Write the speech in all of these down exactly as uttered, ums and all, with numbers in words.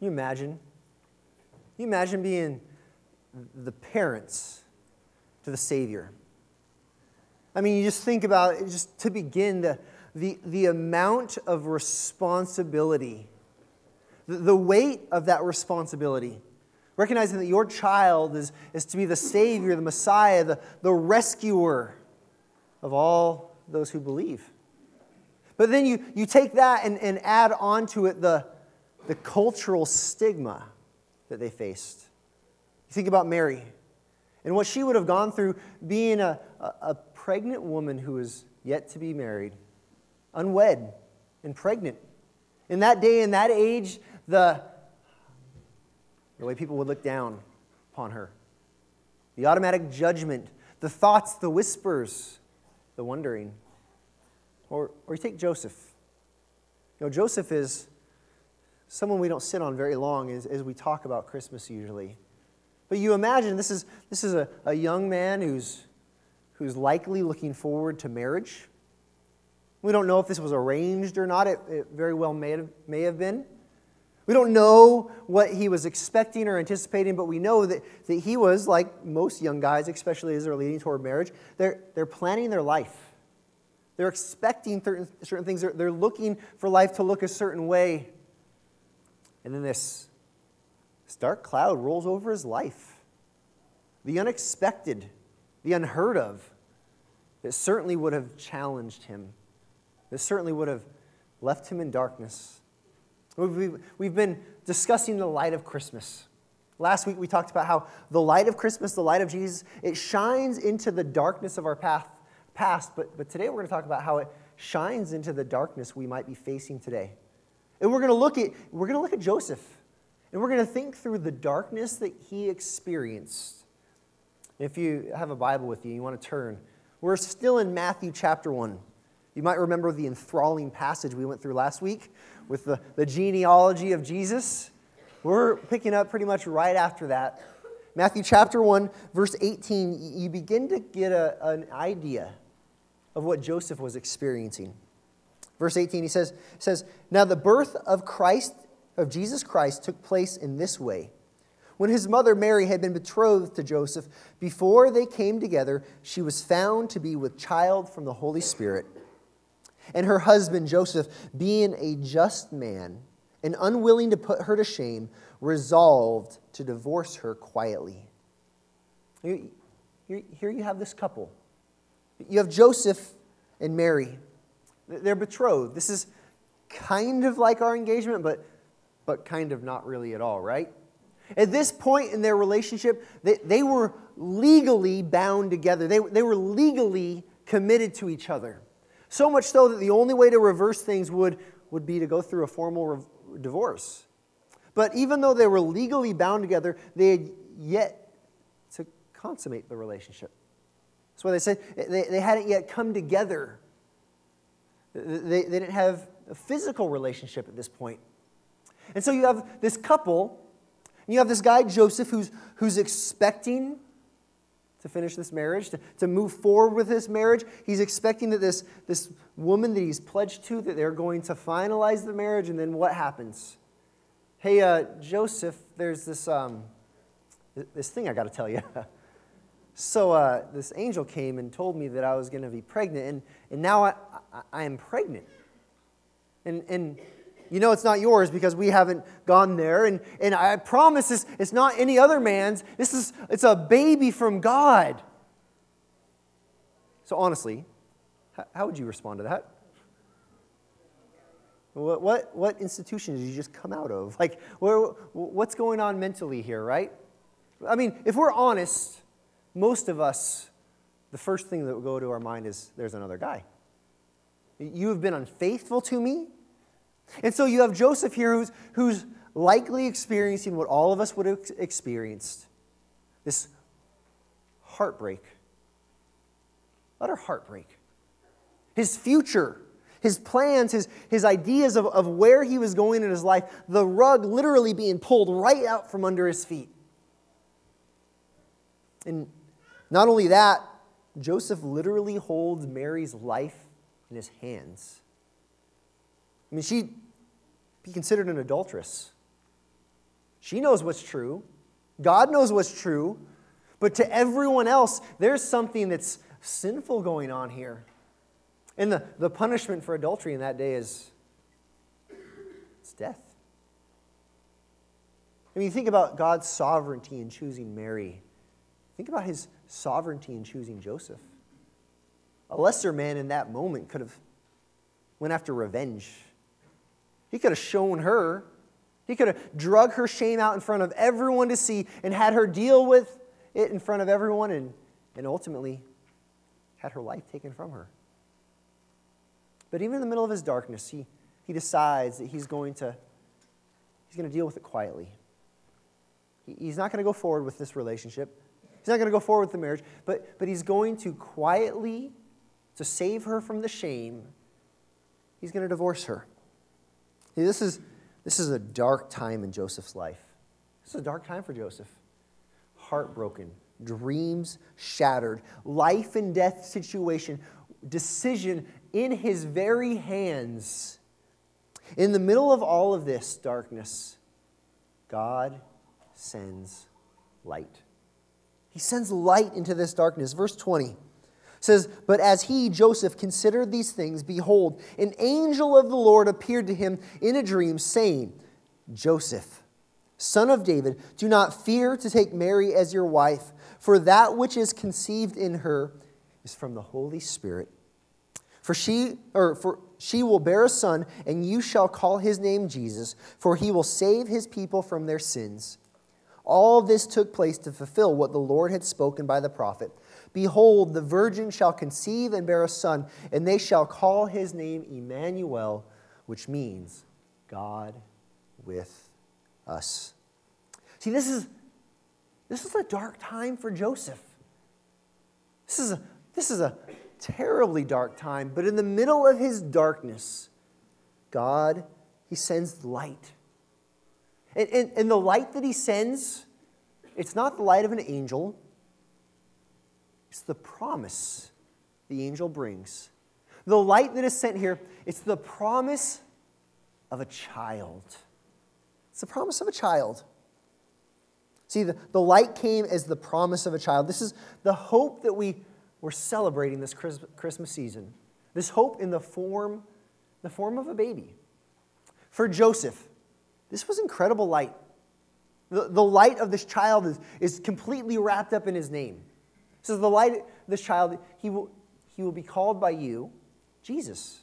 you imagine? Can you imagine being the parents to the Savior? I mean, you just think about it, just to begin, the, the, the amount of responsibility, the, the weight of that responsibility. Recognizing that your child is, is to be the Savior, the Messiah, the, the rescuer of all those who believe. But then you, you take that and, and add onto it the, the cultural stigma that they faced. You think about Mary and what she would have gone through being a, a, a pregnant woman who is yet to be married, unwed and pregnant. In that day, in that age, the, the way people would look down upon her, the automatic judgment, the thoughts, the whispers, the wondering. Or, or you take Joseph. You know, Joseph is someone we don't sit on very long as, as we talk about Christmas usually. But you imagine this is this is a, a young man who's who's likely looking forward to marriage. We don't know if this was arranged or not. It, it very well may have, may have been. We don't know what he was expecting or anticipating, but we know that, that he was, like most young guys, especially as they're leading toward marriage, they're, they're planning their life. They're expecting certain, certain things. They're, they're looking for life to look a certain way. And then this, this dark cloud rolls over his life. The unexpected, the unheard of, that certainly would have challenged him. That certainly would have left him in darkness. We've, we've been discussing the light of Christmas. Last week we talked about how the light of Christmas, the light of Jesus, it shines into the darkness of our path, past, but, but today we're going to talk about how it shines into the darkness we might be facing today. And we're going to look at we're going to look at Joseph, and we're going to think through the darkness that he experienced. If you have a Bible with you, you want to turn. We're still in Matthew chapter one. You might remember the enthralling passage we went through last week with the, the genealogy of Jesus. We're picking up pretty much right after that. Matthew chapter one, verse eighteen, you begin to get a, an idea of what Joseph was experiencing. Verse eighteen, he says, says, "Now the birth of Christ, of Jesus Christ, took place in this way. When his mother Mary had been betrothed to Joseph, before they came together, she was found to be with child from the Holy Spirit. And her husband Joseph, being a just man and unwilling to put her to shame, resolved to divorce her quietly." Here you have this couple. You have Joseph and Mary. They're betrothed. This is kind of like our engagement, but, but kind of not really at all, right? At this point in their relationship, they, they were legally bound together. They, they were legally committed to each other. So much so that the only way to reverse things would, would be to go through a formal re- divorce. But even though they were legally bound together, they had yet to consummate the relationship. That's why they said they, they hadn't yet come together. They, they didn't have a physical relationship at this point. And so you have this couple, and you have this guy, Joseph, who's, who's expecting to finish this marriage, to, to move forward with this marriage. He's expecting that this, this woman that he's pledged to, that they're going to finalize the marriage, and then what happens? Hey, uh, Joseph, there's this, um, this thing I got to tell you. So uh, this angel came and told me that I was going to be pregnant, and, and now I, I, I am pregnant. And, and you know it's not yours because we haven't gone there, and, and I promise this, it's not any other man's. This is it's a baby from God. So honestly, how, how would you respond to that? What, what, what institution did you just come out of? Like, where, what's going on mentally here, right? I mean, if we're honest, most of us, the first thing that will go to our mind is, there's another guy. You have been unfaithful to me. And so you have Joseph here who's, who's likely experiencing what all of us would have experienced. This heartbreak. Utter heartbreak. His future, his plans, his, his ideas of, of where he was going in his life, the rug literally being pulled right out from under his feet. And not only that, Joseph literally holds Mary's life in his hands. I mean, she'd be considered an adulteress. She knows what's true. God knows what's true. But to everyone else, there's something that's sinful going on here. And the, the punishment for adultery in that day is it's death. I mean, think about God's sovereignty in choosing Mary. Think about his sovereignty in choosing Joseph. A lesser man in that moment could have went after revenge. He could have shown her. He could have drug her shame out in front of everyone to see and had her deal with it in front of everyone and, and ultimately had her life taken from her. But even in the middle of his darkness, he, he decides that he's going to he's going to deal with it quietly. He, he's not going to go forward with this relationship. He's not going to go forward with the marriage, but, but he's going to quietly, to save her from the shame, he's going to divorce her. See, this is, this is a dark time in Joseph's life. This is a dark time for Joseph. Heartbroken, dreams shattered, life and death situation, decision in his very hands. In the middle of all of this darkness, God sends light. He sends light into this darkness. Verse twenty says, "But as he, Joseph, considered these things, behold, an angel of the Lord appeared to him in a dream, saying, 'Joseph, son of David, do not fear to take Mary as your wife, for that which is conceived in her is from the Holy Spirit. For she, or for she will bear a son, and you shall call his name Jesus, for he will save his people from their sins.' All this took place to fulfill what the Lord had spoken by the prophet. 'Behold, the virgin shall conceive and bear a son, and they shall call his name Emmanuel,' which means God with us." See, this is this is a dark time for Joseph. This is a this is a terribly dark time, but in the middle of his darkness, God, he sends light. And, and, and the light that he sends, it's not the light of an angel. It's the promise the angel brings. The light that is sent here, it's the promise of a child. It's the promise of a child. See, the, the light came as the promise of a child. This is the hope that we, we're celebrating this Christmas season. This hope in the form, the form of a baby. For Joseph, this was incredible light. The, the light of this child is, is completely wrapped up in his name. So the light of this child, he will, he will be called by you Jesus,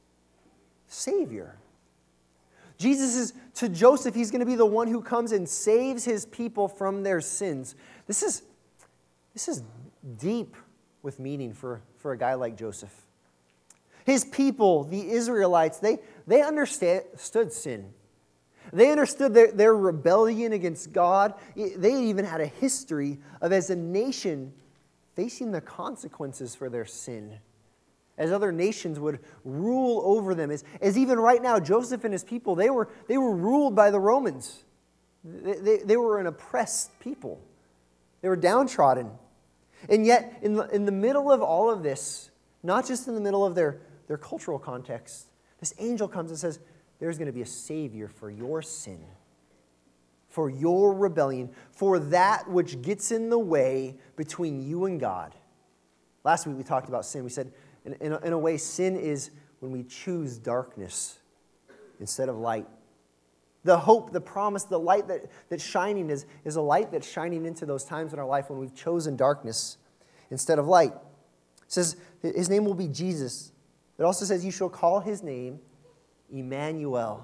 Savior. Jesus is, to Joseph, he's going to be the one who comes and saves his people from their sins. This is, this is deep with meaning for, for a guy like Joseph. His people, the Israelites, they, they understood sin. They understood their, their rebellion against God. They even had a history of, as a nation, facing the consequences for their sin. As other nations would rule over them. As, as even right now, Joseph and his people, they were, they were ruled by the Romans. They, they, they were an oppressed people. They were downtrodden. And yet, in the, in the middle of all of this, not just in the middle of their, their cultural context, this angel comes and says, there's going to be a Savior for your sin, for your rebellion, for that which gets in the way between you and God. Last week we talked about sin. We said, in, in, a, in a way, sin is when we choose darkness instead of light. The hope, the promise, the light that, that's shining is, is a light that's shining into those times in our life when we've chosen darkness instead of light. It says his name will be Jesus. It also says you shall call his name Emmanuel,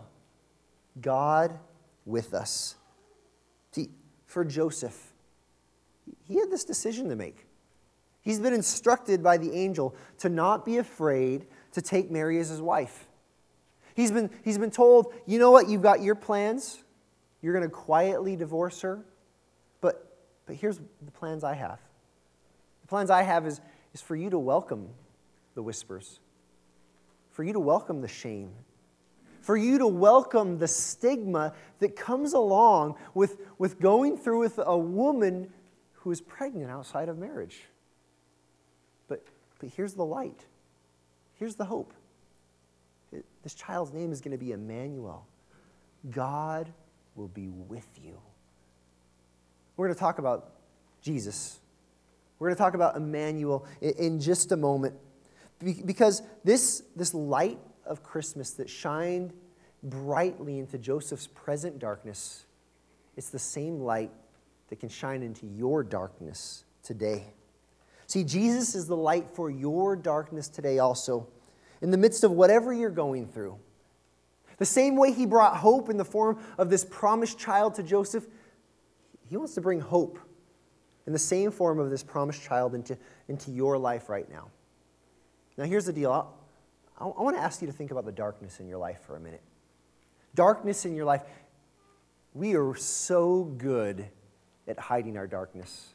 God with us. See, for Joseph, he had this decision to make. He's been instructed by the angel to not be afraid to take Mary as his wife. He's been, he's been told, you know what, you've got your plans. You're going to quietly divorce her. But, but here's the plans I have. The plans I have is, is for you to welcome the whispers, for you to welcome the shame, for you to welcome the stigma that comes along with, with going through with a woman who is pregnant outside of marriage. But, but here's the light. Here's the hope. This child's name is going to be Emmanuel, God will be with you. We're going to talk about Jesus. We're going to talk about Emmanuel in just a moment. Because this, this light of Christmas that shined brightly into Joseph's present darkness, it's the same light that can shine into your darkness today. See, Jesus is the light for your darkness today also, in the midst of whatever you're going through. The same way he brought hope in the form of this promised child to Joseph, he wants to bring hope in the same form of this promised child into, into your life right now. Now here's the deal. I, I want to ask you to think about the darkness in your life for a minute. Darkness in your life. We are so good at hiding our darkness.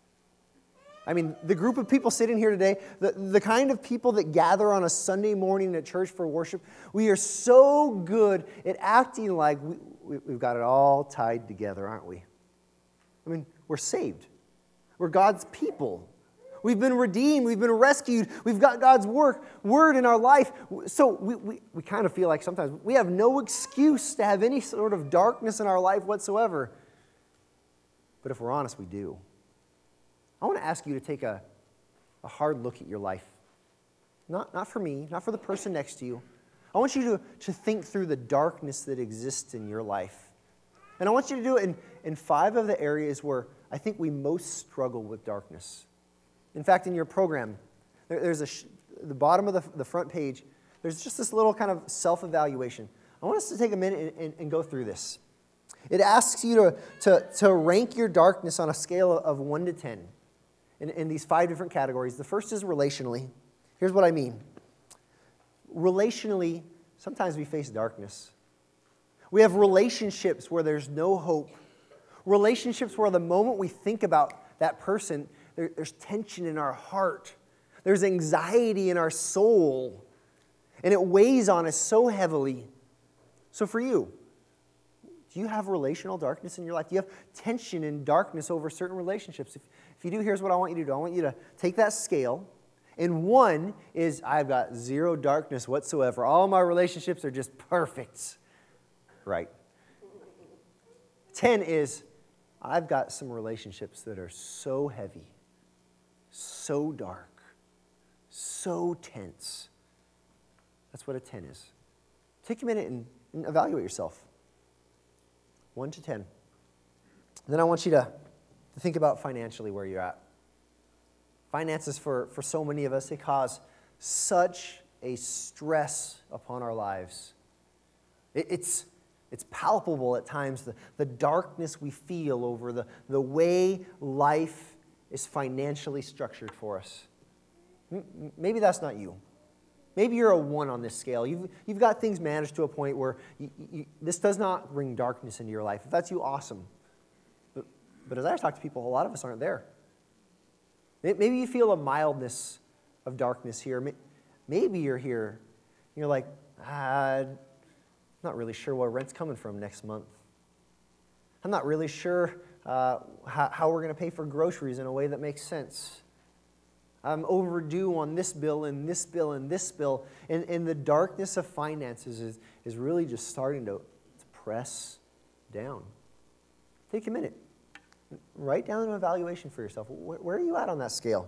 I mean, the group of people sitting here today, the, the kind of people that gather on a Sunday morning at church for worship, we are so good at acting like we, we, we've got it all tied together, aren't we? I mean, we're saved. We're God's people. We've been redeemed. We've been rescued. We've got God's work, word in our life. So we, we, we kind of feel like sometimes we have no excuse to have any sort of darkness in our life whatsoever. But if we're honest, we do. I want to ask you to take a, a hard look at your life. Not, not for me, not for the person next to you. I want you to, to think through the darkness that exists in your life. And I want you to do it in, in five of the areas where I think we most struggle with darkness. In fact, in your program, there, there's a sh- the bottom of the, the front page, there's just this little kind of self-evaluation. I want us to take a minute and, and, and go through this. It asks you to, to, to rank your darkness on a scale of one to ten. In, in these five different categories. The first is relationally. Here's what I mean. Relationally, sometimes we face darkness. We have relationships where there's no hope. Relationships where the moment we think about that person, there, there's tension in our heart. There's anxiety in our soul. And it weighs on us so heavily. So for you, do you have relational darkness in your life? Do you have tension and darkness over certain relationships? If, if you do, here's what I want you to do. I want you to take that scale, and one is, I've got zero darkness whatsoever. All my relationships are just perfect. Right. Ten is, I've got some relationships that are so heavy, so dark, so tense. That's what a ten is. Take a minute and, and evaluate yourself. One to ten. Then I want you to, to think about financially where you're at. Finances, for, for so many of us, they cause such a stress upon our lives. It, it's, it's palpable at times, the, the darkness we feel over the, the way life is financially structured for us. Maybe that's not you. Maybe you're a one on this scale. You've, you've got things managed to a point where you, you, this does not bring darkness into your life. If that's you, awesome. But, but as I talk to people, a lot of us aren't there. Maybe you feel a mildness of darkness here. Maybe you're here, and you're like, ah, I'm not really sure where rent's coming from next month. I'm not really sure uh, how, how we're going to pay for groceries in a way that makes sense. I'm overdue on this bill and this bill and this bill. And, and the darkness of finances is, is really just starting to, to press down. Take a minute. Write down an evaluation for yourself. Where, where are you at on that scale?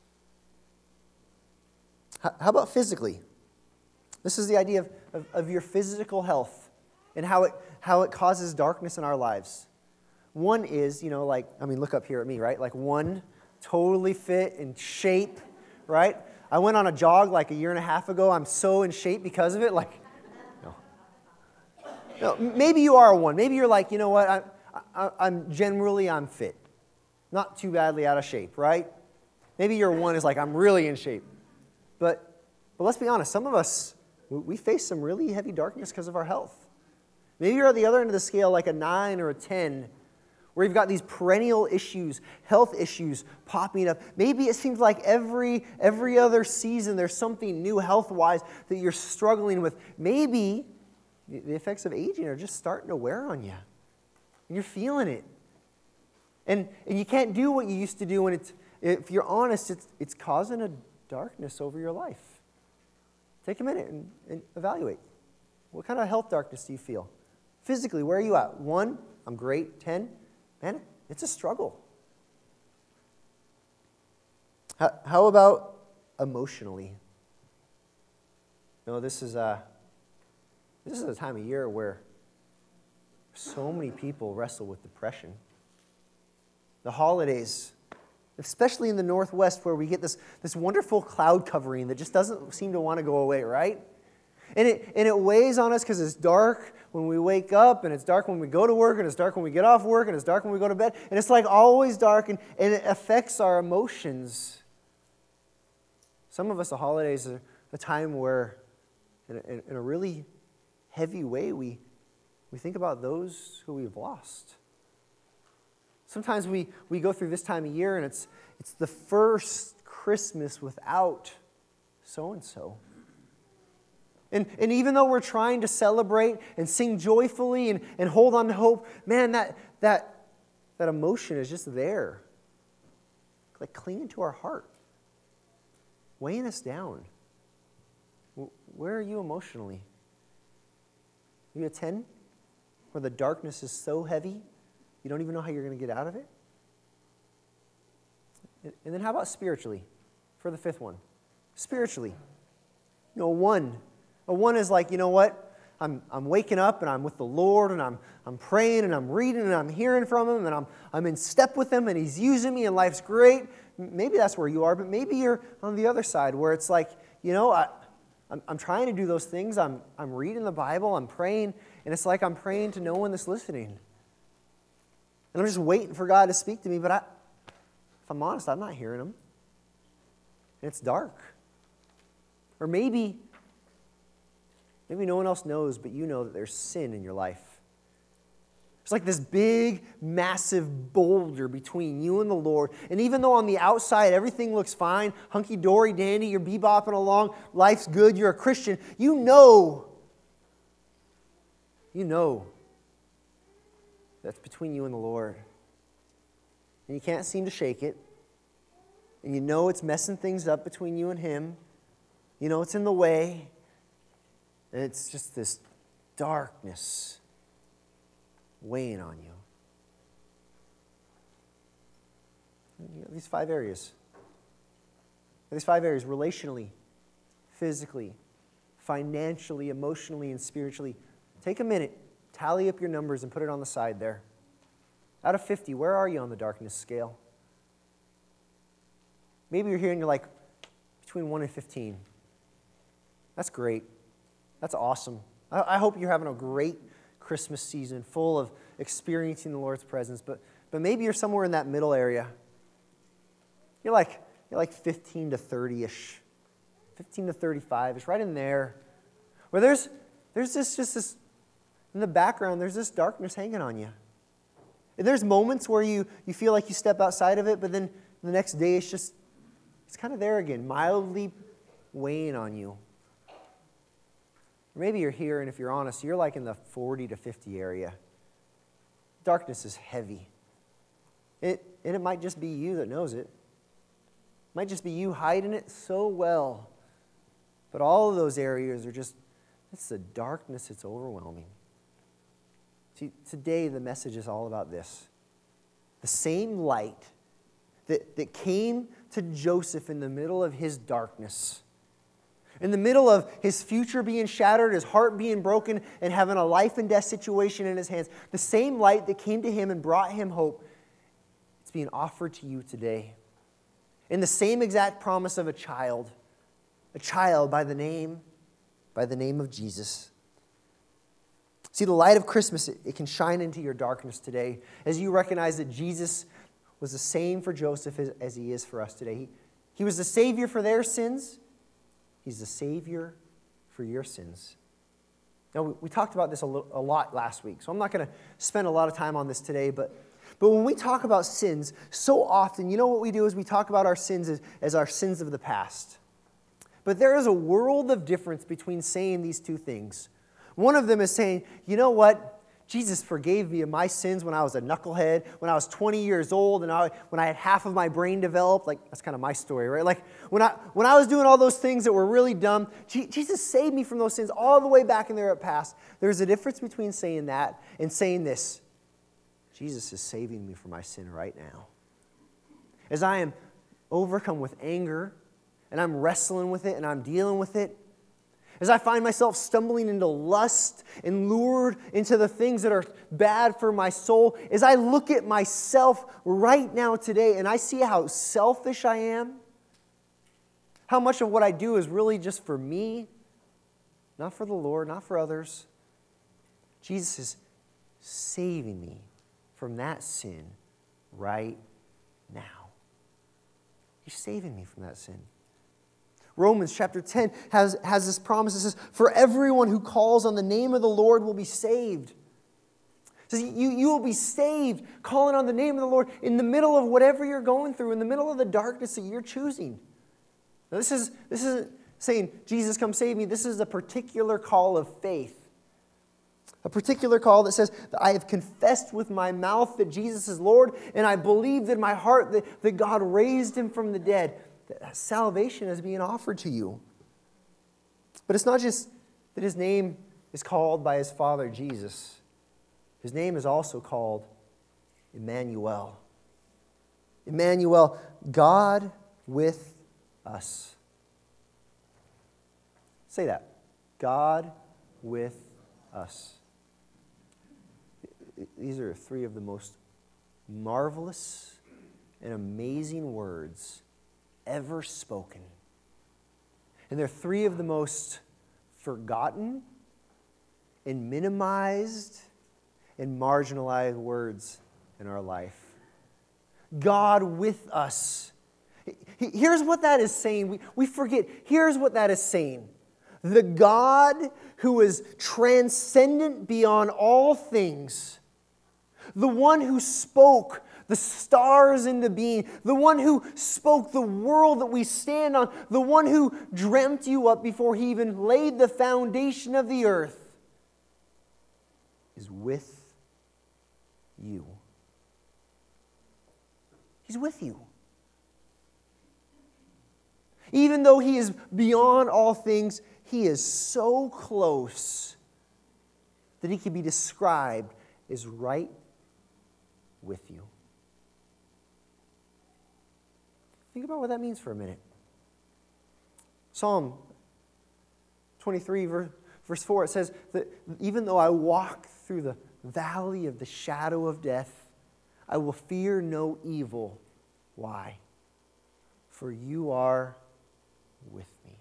How, how about physically? This is the idea of, of, of your physical health and how it, how it causes darkness in our lives. One is, you know, like, I mean, look up here at me, right? Like one, totally fit in shape, right? I went on a jog like a year and a half ago. I'm so in shape because of it. Like, no. No, maybe you are a one. Maybe you're like, you know what? I, I, I'm generally, I'm fit. Not too badly out of shape, right? Maybe your one is like, I'm really in shape. But, but let's be honest. Some of us, we face some really heavy darkness because of our health. Maybe you're at the other end of the scale like a nine or a ten, where you've got these perennial issues, health issues popping up. Maybe it seems like every every other season there's something new health-wise that you're struggling with. Maybe the effects of aging are just starting to wear on you. And you're feeling it. And, and you can't do what you used to do, and it's, if you're honest, it's, it's causing a darkness over your life. Take a minute and, and evaluate. What kind of health darkness do you feel? Physically, where are you at? One, I'm great. Ten, man, it's a struggle. How, how about emotionally? You know, this is a, this is a time of year where so many people wrestle with depression. The holidays, especially in the Northwest where we get this, this wonderful cloud covering that just doesn't seem to want to go away, right? And it, and it weighs on us because it's dark when we wake up, and it's dark when we go to work, and it's dark when we get off work, and it's dark when we go to bed. And it's like always dark, and, and it affects our emotions. Some of us, the holidays are a time where, in a, in a really heavy way, we, we think about those who we've lost. Sometimes we, we go through this time of year, and it's, it's the first Christmas without so-and-so. And, and even though we're trying to celebrate and sing joyfully and, and hold on to hope, man, that, that, that emotion is just there. Like clinging to our heart. Weighing us down. Where are you emotionally? Are you a ten? Where the darkness is so heavy, you don't even know how you're going to get out of it? And then how about spiritually? For the fifth one. Spiritually. You know, one. A one is like, you know what? I'm I'm waking up and I'm with the Lord and I'm I'm praying and I'm reading and I'm hearing from Him and I'm I'm in step with Him and He's using me and life's great. Maybe that's where you are, but maybe you're on the other side where it's like, you know, I, I'm, I'm trying to do those things. I'm I'm reading the Bible. I'm praying, and it's like I'm praying to no one that's listening. And I'm just waiting for God to speak to me, but I, if I'm honest, I'm not hearing Him. And it's dark. Or maybe, maybe no one else knows, but you know that there's sin in your life. It's like this big, massive boulder between you and the Lord. And even though on the outside everything looks fine, hunky-dory, dandy, you're bebopping along, life's good, you're a Christian, you know, you know that's between you and the Lord. And you can't seem to shake it. And you know it's messing things up between you and Him. You know it's in the way. And it's just this darkness weighing on you. You know, these five areas. These five areas, relationally, physically, financially, emotionally, and spiritually. Take a minute, tally up your numbers and put it on the side there. Out of fifty, where are you on the darkness scale? Maybe you're here and you're like, between one and fifteen. That's great. That's awesome. I, I hope you're having a great Christmas season full of experiencing the Lord's presence, but but maybe you're somewhere in that middle area. You're like you're like fifteen to thirty-ish, fifteen to thirty-five. It's right in there, where there's there's this just this in the background. There's this darkness hanging on you. And there's moments where you you feel like you step outside of it, but then the next day it's just it's kind of there again, mildly weighing on you. Maybe you're here, and if you're honest, you're like in the forty to fifty area. Darkness is heavy. It, and it might just be you that knows it. It might just be you hiding it so well. But all of those areas are just, it's the darkness, it's overwhelming. See, today the message is all about this. The same light that, that came to Joseph in the middle of his darkness, in the middle of his future being shattered, his heart being broken, and having a life and death situation in his hands, the same light that came to him and brought him hope, it's being offered to you today. In the same exact promise of a child, a child by the name, by the name of Jesus. See, the light of Christmas, it, it can shine into your darkness today as you recognize that Jesus was the same for Joseph as, as he is for us today. He, he was the Savior for their sins. He's the Savior for your sins. Now, we, we talked about this a, little, a lot last week, so I'm not going to spend a lot of time on this today, but, but when we talk about sins, so often, you know what we do is we talk about our sins as, as our sins of the past. But there is a world of difference between saying these two things. One of them is saying, you know what? Jesus forgave me of my sins when I was a knucklehead, when I was twenty years old, and I, when I had half of my brain developed. Like, that's kind of my story, right? Like, when I when I was doing all those things that were really dumb, G- Jesus saved me from those sins all the way back in there at past. There's a difference between saying that and saying this. Jesus is saving me from my sin right now. As I am overcome with anger, and I'm wrestling with it, and I'm dealing with it, as I find myself stumbling into lust and lured into the things that are bad for my soul, as I look at myself right now today and I see how selfish I am, how much of what I do is really just for me, not for the Lord, not for others, Jesus is saving me from that sin right now. He's saving me from that sin. Romans chapter ten has, has this promise. It says, for everyone who calls on the name of the Lord will be saved. It says, you, you will be saved calling on the name of the Lord in the middle of whatever you're going through, in the middle of the darkness that you're choosing. Now, this, is, this isn't saying, Jesus, come save me. This is a particular call of faith. A particular call that says, that I have confessed with my mouth that Jesus is Lord, and I believed in my heart that, that God raised him from the dead. That salvation is being offered to you. But it's not just that his name is called by his Father, Jesus. His name is also called Emmanuel. Emmanuel, God with us. Say that. God with us. These are three of the most marvelous and amazing words ever spoken. And they're three of the most forgotten and minimized and marginalized words in our life. God with us. Here's what that is saying. We, we forget. Here's what that is saying. The God who is transcendent beyond all things, the one who spoke the stars into being, the one who spoke the world that we stand on, the one who dreamt you up before he even laid the foundation of the earth, is with you. He's with you. Even though he is beyond all things, he is so close that he can be described as right with you. Think about what that means for a minute. Psalm twenty-three, verse four, it says that even though I walk through the valley of the shadow of death, I will fear no evil. Why? For you are with me.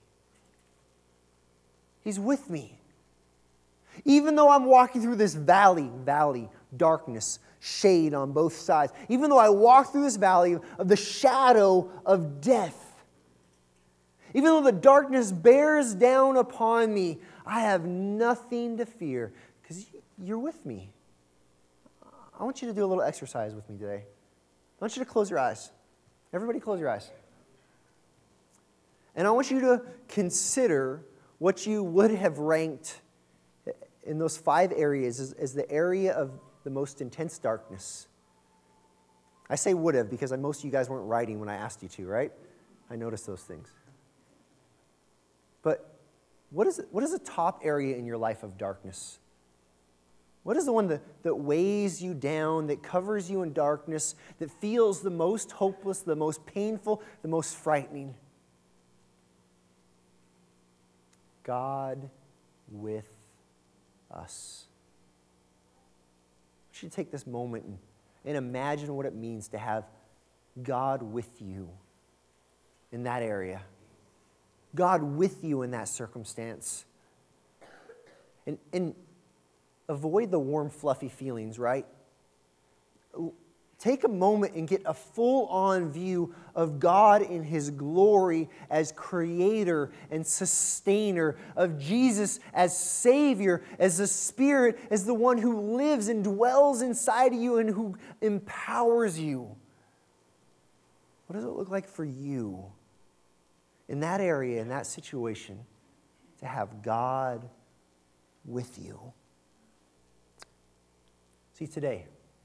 He's with me. Even though I'm walking through this valley, valley, darkness, shade on both sides, even though I walk through this valley of the shadow of death, even though the darkness bears down upon me, I have nothing to fear because you're with me. I want you to do a little exercise with me today. I want you to close your eyes. Everybody close your eyes. And I want you to consider what you would have ranked in those five areas as, as the area of the most intense darkness. I say would have because most of you guys weren't writing when I asked you to, right? I noticed those things. But what is, what is the top area in your life of darkness? What is the one that, that weighs you down, that covers you in darkness, that feels the most hopeless, the most painful, the most frightening? God with us. I want you to take this moment and, and imagine what it means to have God with you in that area. God with you in that circumstance. And, and avoid the warm, fluffy feelings, right? Take a moment and get a full-on view of God in His glory as creator and sustainer, of Jesus as Savior, as the Spirit, as the one who lives and dwells inside of you and who empowers you. What does it look like for you in that area, in that situation, to have God with you? See, today,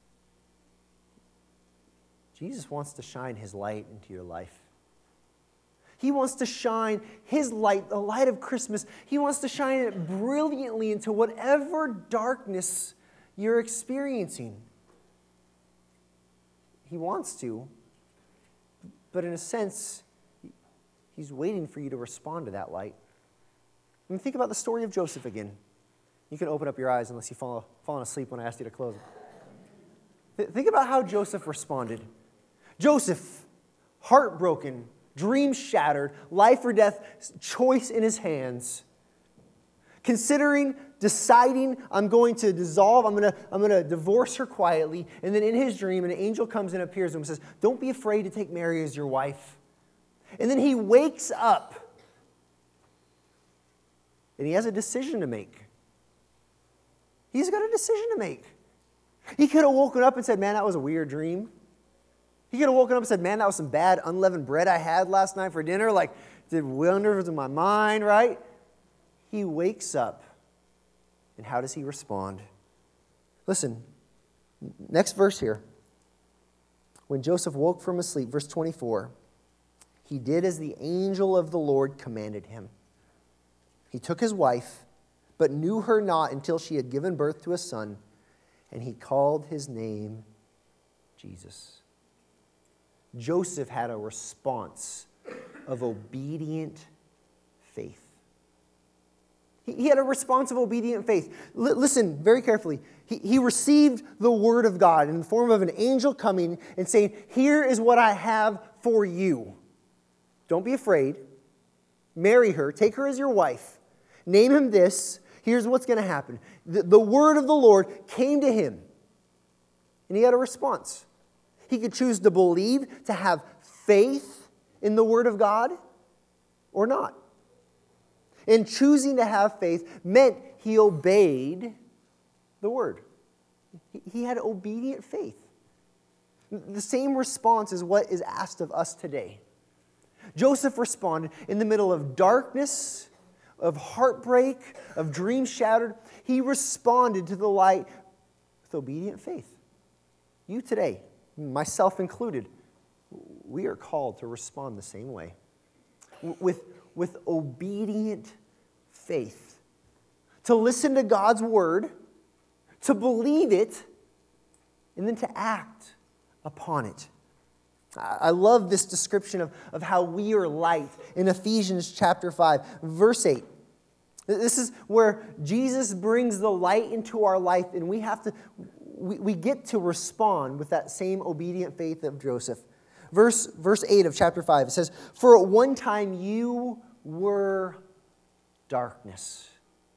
Jesus wants to shine his light into your life. He wants to shine his light, the light of Christmas. He wants to shine it brilliantly into whatever darkness you're experiencing. He wants to, but in a sense, he's waiting for you to respond to that light. I mean, think about the story of Joseph again. You can open up your eyes unless you've fall, fallen asleep when I asked you to close them. Think about how Joseph responded. Joseph, heartbroken, dreams shattered, life or death choice in his hands. Considering, deciding, I'm going to dissolve, I'm going to, I'm going to divorce her quietly. And then in his dream, an angel comes and appears to him and says, don't be afraid to take Mary as your wife. And then he wakes up. And he has a decision to make. He's got a decision to make. He could have woken up and said, man, that was a weird dream. He could have woken up and said, man, that was some bad unleavened bread I had last night for dinner. Like, did wonders in my mind, right? He wakes up. And how does he respond? Listen, next verse here. When Joseph woke from his sleep, verse twenty-four, he did as the angel of the Lord commanded him. He took his wife, but knew her not until she had given birth to a son, and he called his name Jesus. Joseph had a response of obedient faith. He, he had a response of obedient faith. L- listen very carefully. He, he received the word of God in the form of an angel coming and saying, here is what I have for you. Don't be afraid. Marry her. Take her as your wife. Name him this. Here's what's going to happen. The, the word of the Lord came to him, and he had a response. He could choose to believe, to have faith in the word of God, or not. And choosing to have faith meant he obeyed the word. He, he had obedient faith. The same response is what is asked of us today. Joseph responded in the middle of darkness, of heartbreak, of dreams shattered. He responded to the light with obedient faith. You today, myself included, we are called to respond the same way. With, with obedient faith. To listen to God's word, to believe it, and then to act upon it. I love this description of, of how we are light in Ephesians chapter five, verse eight. This is where Jesus brings the light into our life, and we have to, we, we get to respond with that same obedient faith of Joseph. Verse, verse eight of chapter five, it says, for at one time you were darkness.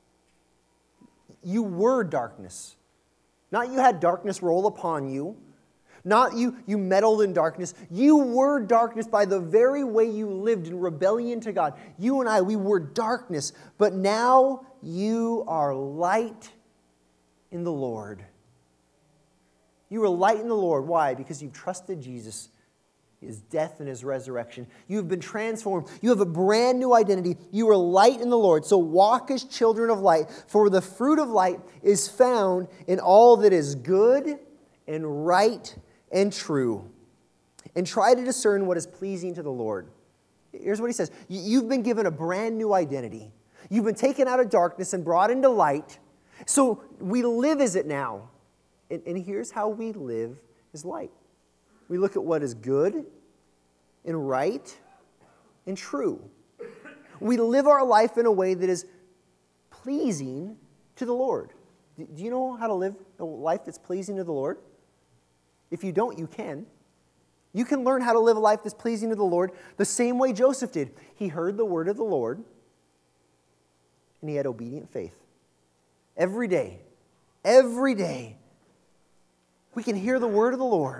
You were darkness. Not you had darkness roll upon you. Not you, you meddled in darkness. You were darkness by the very way you lived in rebellion to God. You and I, we were darkness. But now you are light in the Lord. You are light in the Lord. Why? Because you've trusted Jesus, his death and his resurrection. You have been transformed. You have a brand new identity. You are light in the Lord. So walk as children of light. For the fruit of light is found in all that is good and right and true, and try to discern what is pleasing to the Lord. Here's what he says. You've been given a brand new identity. You've been taken out of darkness and brought into light. So we live as it now. And, and here's how we live as light. We look at what is good and right and true. We live our life in a way that is pleasing to the Lord. Do you know how to live a life that's pleasing to the Lord? If you don't, you can. You can learn how to live a life that's pleasing to the Lord the same way Joseph did. He heard the word of the Lord, and he had obedient faith. Every day, every day, we can hear the word of the Lord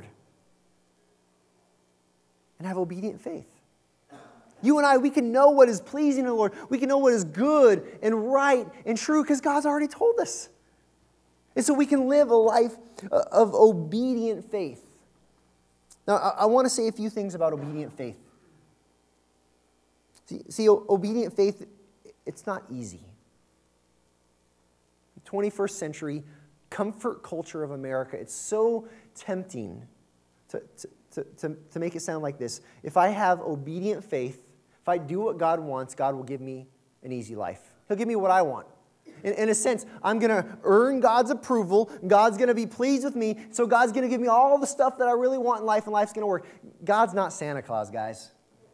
and have obedient faith. You and I, we can know what is pleasing to the Lord. We can know what is good and right and true because God's already told us. And so we can live a life of obedient faith. Now, I want to say a few things about obedient faith. See, see obedient faith, it's not easy. The twenty-first century, comfort culture of America, it's so tempting to, to, to, to, to make it sound like this. If I have obedient faith, if I do what God wants, God will give me an easy life. He'll give me what I want. In, in a sense, I'm going to earn God's approval. God's going to be pleased with me. So God's going to give me all the stuff that I really want in life, and life's going to work. God's not Santa Claus, guys.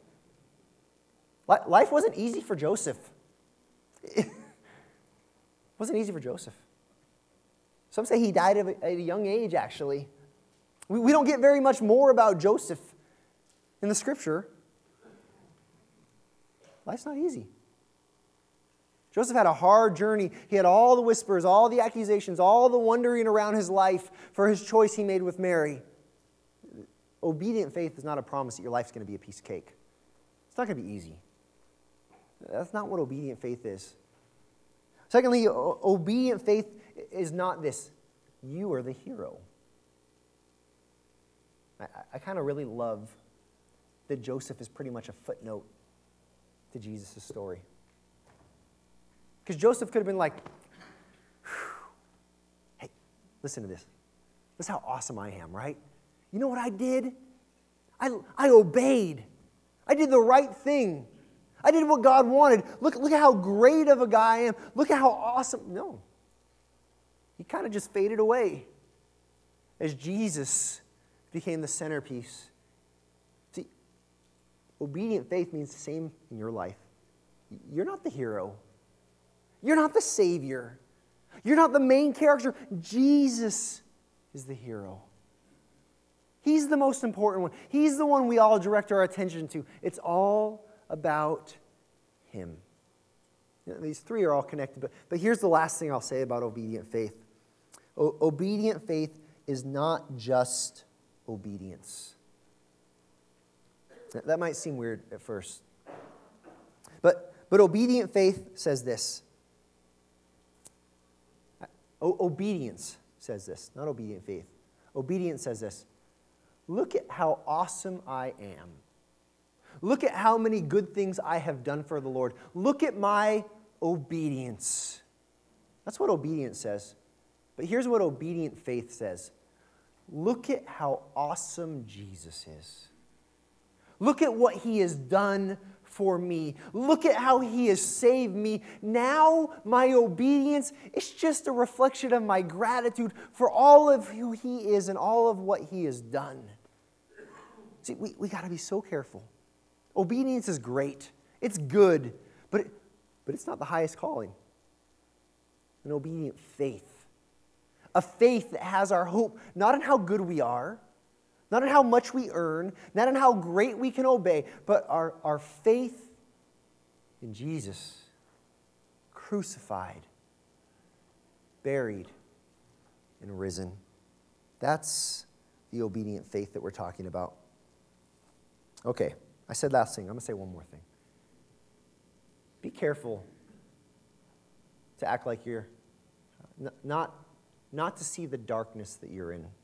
Life wasn't easy for Joseph. It wasn't easy for Joseph. Some say he died at a young age, actually. We, we don't get very much more about Joseph in the Scripture. Life's not easy. Joseph had a hard journey. He had all the whispers, all the accusations, all the wondering around his life for his choice he made with Mary. Obedient faith is not a promise that your life's going to be a piece of cake. It's not going to be easy. That's not what obedient faith is. Secondly, o- obedient faith is not this. You are the hero. I, I kind of really love that Joseph is pretty much a footnote to Jesus' story. Because Joseph could have been like, hey, listen to this. This is how awesome I am, right? You know what I did? I, I obeyed. I did the right thing. I did what God wanted. Look, look at how great of a guy I am. Look at how awesome. No. He kind of just faded away as Jesus became the centerpiece. See, obedient faith means the same in your life. You're not the hero. You're not the Savior. You're not the main character. Jesus is the hero. He's the most important one. He's the one we all direct our attention to. It's all about Him. You know, these three are all connected, but, but here's the last thing I'll say about obedient faith. O- obedient faith is not just obedience. That might seem weird at first. But, but obedient faith says this. O- obedience says this, not obedient faith. Obedience says this. Look at how awesome I am. Look at how many good things I have done for the Lord. Look at my obedience. That's what obedience says. But here's what obedient faith says. Look at how awesome Jesus is. Look at what He has done for me. Look at how He has saved me. Now my obedience is just a reflection of my gratitude for all of who He is and all of what He has done. See, we, we got to be so careful. Obedience is great. It's good, but, it, but it's not the highest calling. An obedient faith. A faith that has our hope not in how good we are, not in how much we earn, not in how great we can obey, but our, our faith in Jesus, crucified, buried, and risen. That's the obedient faith that we're talking about. Okay, I said last thing. I'm going to say one more thing. Be careful to act like you're not, not to see the darkness that you're in.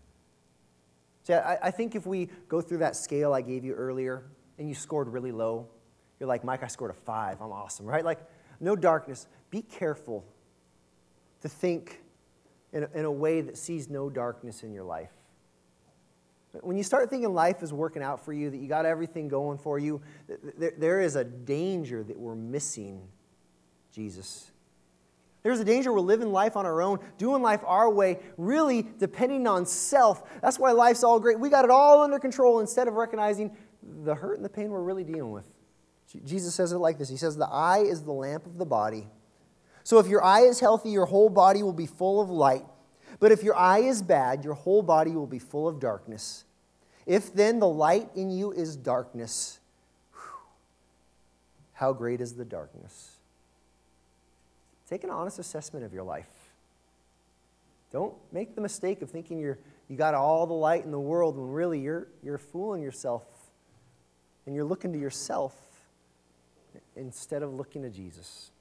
See, I, I think if we go through that scale I gave you earlier and you scored really low, you're like, Mike, I scored a five. I'm awesome, right? Like, no darkness. Be careful to think in a, in a way that sees no darkness in your life. When you start thinking life is working out for you, that you got everything going for you, there, there is a danger that we're missing Jesus. There's a danger we're living life on our own, doing life our way, really depending on self. That's why life's all great. We got it all under control instead of recognizing the hurt and the pain we're really dealing with. Jesus says it like this. He says, the eye is the lamp of the body. So if your eye is healthy, your whole body will be full of light. But if your eye is bad, your whole body will be full of darkness. If then the light in you is darkness, whew, how great is the darkness? Take an honest assessment of your life. Don't make the mistake of thinking you're you got all the light in the world when really you're you're fooling yourself and you're looking to yourself instead of looking to Jesus.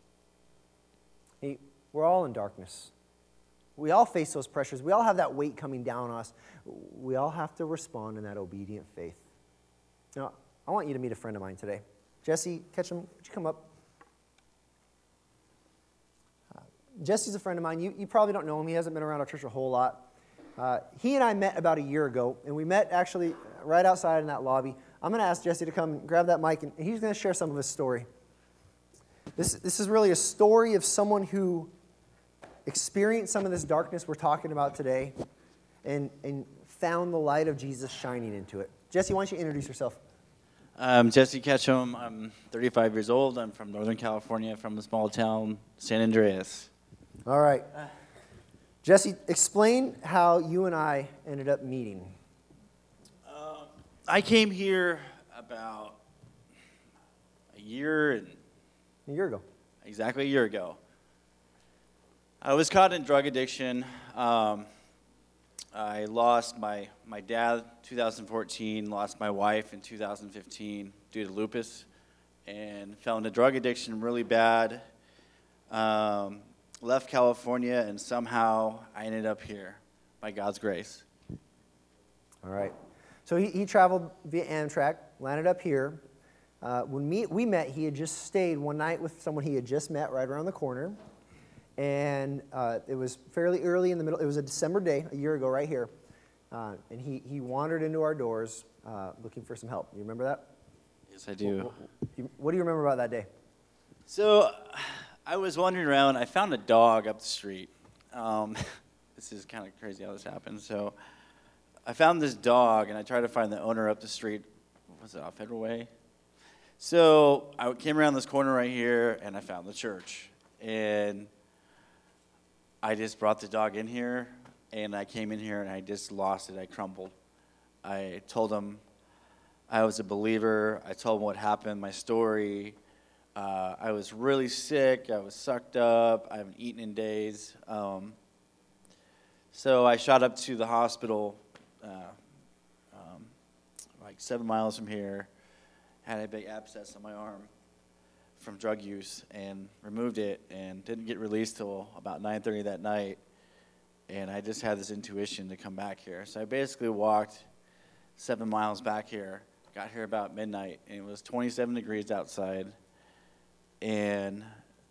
Hey, we're all in darkness. We all face those pressures. We all have that weight coming down on us. We all have to respond in that obedient faith. Now, I want you to meet a friend of mine today. Jesse, Ketchum, would you come up? Jesse's a friend of mine. You, you probably don't know him. He hasn't been around our church a whole lot. Uh, he and I met about a year ago, and we met actually right outside in that lobby. I'm going to ask Jesse to come grab that mic, and he's going to share some of his story. This, this is really a story of someone who experienced some of this darkness we're talking about today and, and found the light of Jesus shining into it. Jesse, why don't you introduce yourself? I'm Jesse Ketchum. I'm thirty-five years old. I'm from Northern California, from the small town San Andreas. All right. Jesse, explain how you and I ended up meeting. Uh, I came here about a year and... A year ago. Exactly a year ago. I was caught in drug addiction. Um, I lost my, my dad in two thousand fourteen, lost my wife in two thousand fifteen due to lupus, and fell into drug addiction really bad. Um, left California, and somehow I ended up here by God's grace. All right. So he, he traveled via Amtrak, landed up here. Uh, when me, we met, he had just stayed one night with someone he had just met right around the corner. And uh, it was fairly early in the middle. It was a December day, a year ago, right here. Uh, and he, he wandered into our doors uh, looking for some help. You remember that? Yes, I do. What, what, what do you remember about that day? So I was wandering around. I found a dog up the street. Um, this is kind of crazy how this happened. So I found this dog, and I tried to find the owner up the street. What was it, off Federal Way? So I came around this corner right here, and I found the church. And I just brought the dog in here, and I came in here, and I just lost it. I crumbled. I told him I was a believer. I told him what happened, my story. Uh, I was really sick. I was sucked up. I haven't eaten in days. Um, so I shot up to the hospital uh, um, like seven miles from here, had a big abscess on my arm from drug use, and removed it, and didn't get released till about nine thirty that night. And I just had this intuition to come back here. So I basically walked seven miles back here, got here about midnight, and it was twenty-seven degrees outside. And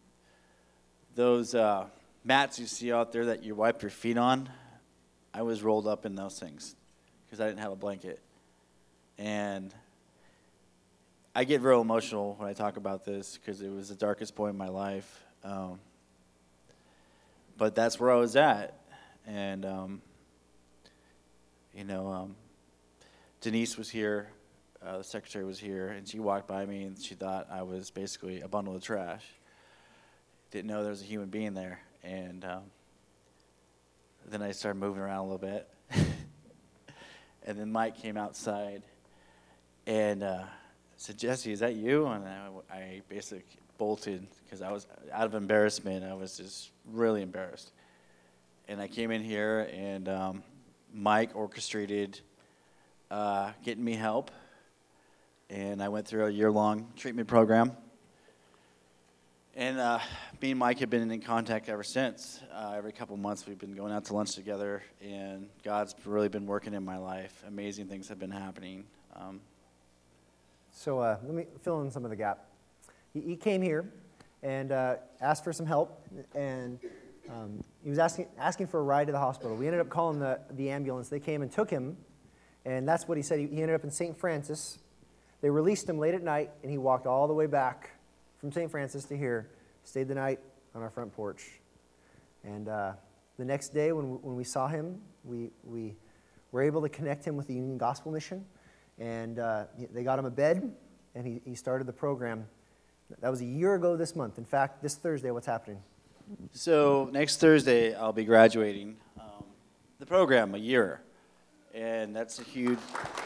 those uh, mats you see out there that you wipe your feet on, I was rolled up in those things because I didn't have a blanket. And I get real emotional when I talk about this because it was the darkest point in my life. Um, but that's where I was at. And, um, you know, um, Denise was here, uh, the secretary was here, and she walked by me and she thought I was basically a bundle of trash. Didn't know there was a human being there. And um, then I started moving around a little bit. And then Mike came outside and uh, said, Jesse, is that you? And I, I basically bolted because I was out of embarrassment. I was just really embarrassed. And I came in here, and um, Mike orchestrated uh, getting me help. And I went through a year-long treatment program. And uh, me and Mike have been in contact ever since. Uh, every couple months we've been going out to lunch together, and God's really been working in my life. Amazing things have been happening. Um, So uh, let me fill in some of the gap. He, he came here and uh, asked for some help, and um, he was asking asking for a ride to the hospital. We ended up calling the, the ambulance. They came and took him, and that's what he said. He, he ended up in Saint Francis. They released him late at night, and he walked all the way back from Saint Francis to here, stayed the night on our front porch. And uh, the next day when we, when we saw him, we, we were able to connect him with the Union Gospel Mission. And uh, they got him a bed, and he, he started the program. That was a year ago this month. In fact, this Thursday, what's happening? So next Thursday, I'll be graduating um, the program a year. And that's a huge...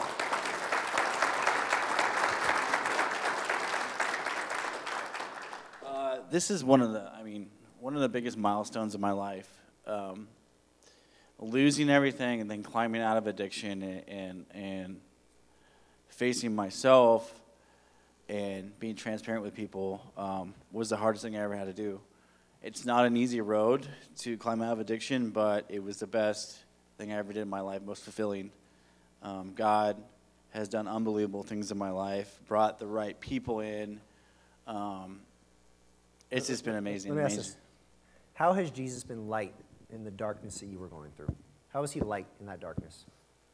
Uh, this is one of the, I mean, one of the biggest milestones of my life. Um, losing everything and then climbing out of addiction and, and, and facing myself and being transparent with people um, was the hardest thing I ever had to do. It's not an easy road to climb out of addiction, but it was the best thing I ever did in my life, most fulfilling. Um, God has done unbelievable things in my life, brought the right people in. Um, it's just been amazing. Let me ask amazing. this. How has Jesus been light in the darkness that you were going through? How was he light in that darkness?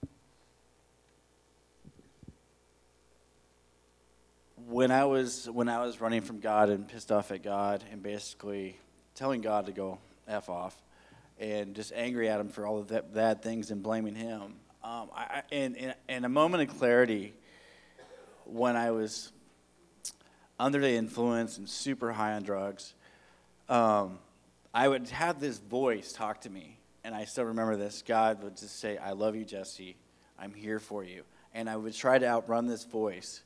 When I was when I was running from God and pissed off at God and basically telling God to go F off and just angry at him for all of the bad things and blaming him, um, I, in, in, in a moment of clarity, when I was under the influence and super high on drugs, um, I would have this voice talk to me, and I still remember this. God would just say, "I love you, Jesse. I'm here for you." And I would try to outrun this voice.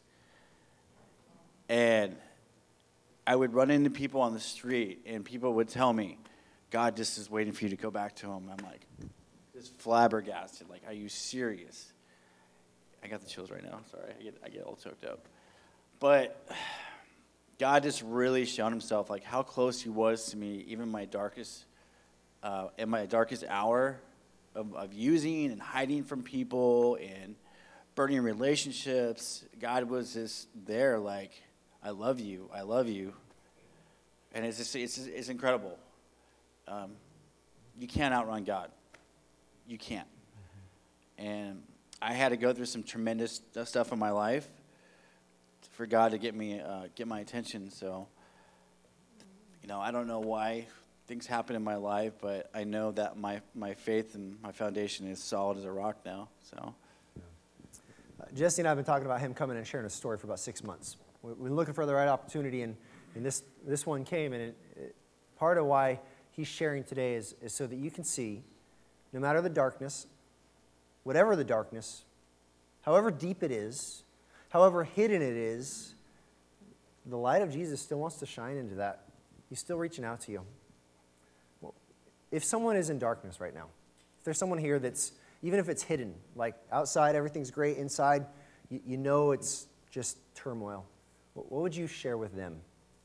And I would run into people on the street, and people would tell me, "God just is waiting for you to go back to him." I'm like, just flabbergasted. Like, are you serious? I got the chills right now. Sorry, I get I get all choked up. But God just really shown himself, like how close he was to me, even my darkest, uh, in my darkest hour of, of using and hiding from people and burning relationships. God was just there, like, I love you, I love you, and it's just, it's it's incredible. Um, you can't outrun God. You can't. And I had to go through some tremendous stuff in my life for God to get me uh, get my attention. So, you know, I don't know why things happen in my life, but I know that my my faith and my foundation is solid as a rock now. So. Uh, Jesse and I have been talking about him coming and sharing a story for about six months. We've been looking for the right opportunity, and, and this this one came. And it, it, part of why he's sharing today is, is so that you can see, no matter the darkness, whatever the darkness, however deep it is, however hidden it is, the light of Jesus still wants to shine into that. He's still reaching out to you. Well, if someone is in darkness right now, if there's someone here that's, even if it's hidden, like outside everything's great, inside you, you know it's just turmoil, what, what would you share with them?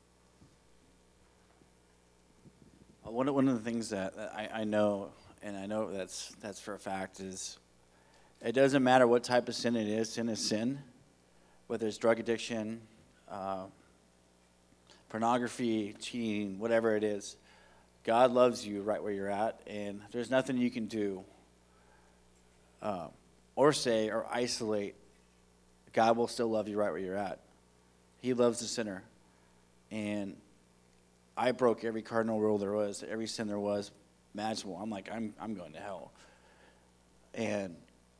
One of, one of the things that I, I know, and I know that's that's for a fact, is it doesn't matter what type of sin it is. Sin is sin, whether it's drug addiction, uh, pornography, cheating, whatever it is. God loves you right where you're at, and there's nothing you can do uh, or say or isolate. God will still love you right where you're at. He loves the sinner, and I broke every cardinal rule there was, every sin there was imaginable. I'm like, I'm I'm going to hell. And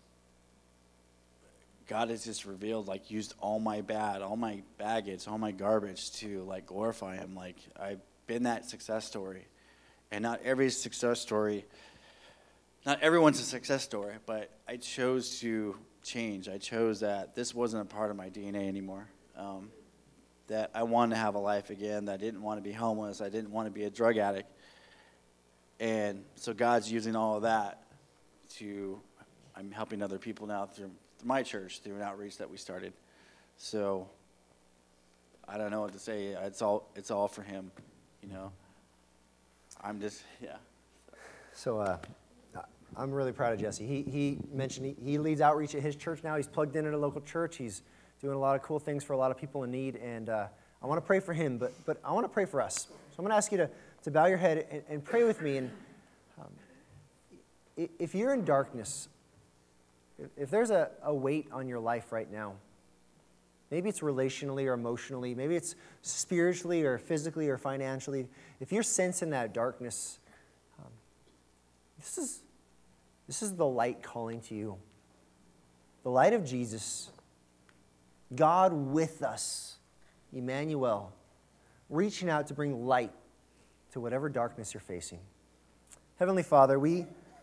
God has just revealed, like, used all my bad, all my baggage, all my garbage to, like, glorify him. Like, I've been that success story. And not every success story, not everyone's a success story, but I chose to change. I chose that this wasn't a part of my D N A anymore. Um, that I wanted to have a life again, that I didn't want to be homeless, I didn't want to be a drug addict. And so God's using all of that to, I'm helping other people now through, through my church, through an outreach that we started. So I don't know what to say. It's all it's all for him, you know. I'm just, yeah. So uh, I'm really proud of Jesse. He, he mentioned he, he leads outreach at his church now. He's plugged in at a local church. He's doing a lot of cool things for a lot of people in need. And uh, I want to pray for him, but but I want to pray for us. So I'm going to ask you to, to bow your head and, and pray with me. And um, if you're in darkness, if, if there's a, a weight on your life right now, maybe it's relationally or emotionally, maybe it's spiritually or physically or financially, if you're sensing that darkness, um, this is this is the light calling to you. The light of Jesus, God with us, Emmanuel, reaching out to bring light to whatever darkness you're facing. Heavenly Father, we,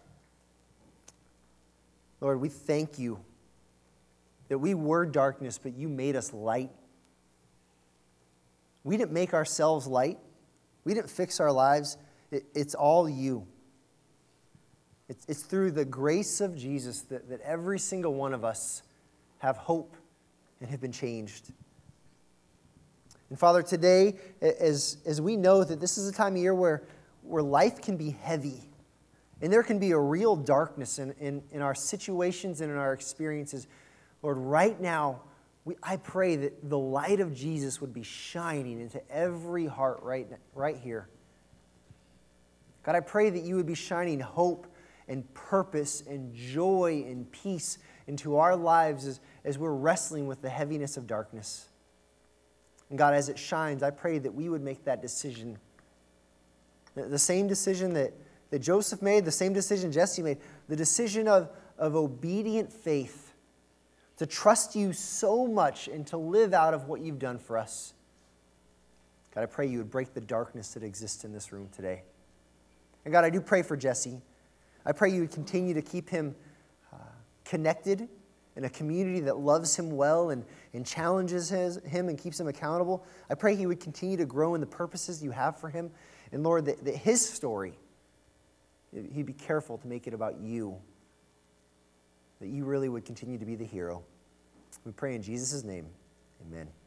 Lord, we thank you that we were darkness, but you made us light. We didn't make ourselves light. We didn't fix our lives. It, it's all you. It's, it's through the grace of Jesus that, that every single one of us have hope and have been changed. And Father, today, as, as we know that this is a time of year where, where life can be heavy, and there can be a real darkness in, in, in our situations and in our experiences, Lord, right now, we, I pray that the light of Jesus would be shining into every heart right, right here. God, I pray that you would be shining hope and purpose and joy and peace into our lives as, as we're wrestling with the heaviness of darkness. And God, as it shines, I pray that we would make that decision. The, the same decision that, that Joseph made, the same decision Jesse made, the decision of, of obedient faith, to trust you so much and to live out of what you've done for us. God, I pray you would break the darkness that exists in this room today. And God, I do pray for Jesse. I pray you would continue to keep him uh, connected in a community that loves him well and, and challenges his, him and keeps him accountable. I pray he would continue to grow in the purposes you have for him. And Lord, that, that his story, he'd be careful to make it about you, that you really would continue to be the hero. We pray in Jesus' name, amen.